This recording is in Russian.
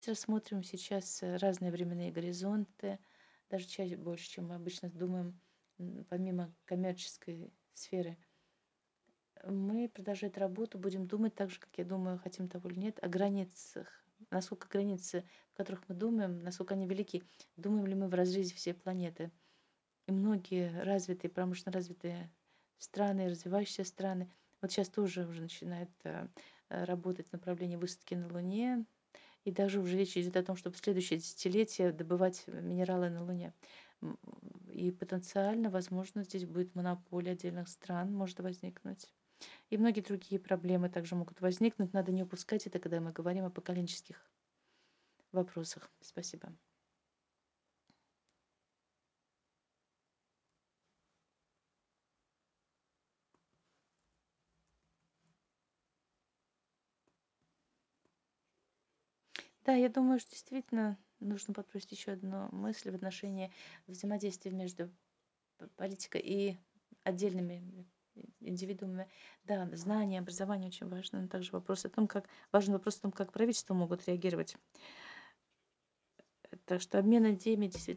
Рассмотрим сейчас разные временные горизонты, даже чаще больше, чем мы обычно думаем, помимо коммерческой сферы. Мы, продолжая эту работу, будем думать так же, как я думаю, хотим того или нет, о границах. Насколько границы, в которых мы думаем, насколько они велики. Думаем ли мы в разрезе всей планеты? И многие развитые, промышленно развитые страны, развивающиеся страны, вот сейчас тоже уже начинают работать в направлении высадки на Луне, и даже уже речь идет о том, чтобы в следующее десятилетие добывать минералы на Луне. М, И потенциально, возможно, здесь будет монополия отдельных стран, может возникнуть. И многие другие проблемы также могут возникнуть. Надо не упускать это, когда мы говорим о поколенческих вопросах. Спасибо. Да, я думаю, что действительно нужно подбросить еще одну мысль в отношении взаимодействия между политикой и отдельными индивидуумами. Да, знание, образование очень важно, но также важен вопрос о том, как правительства могут реагировать. Так что обмен идеями действительно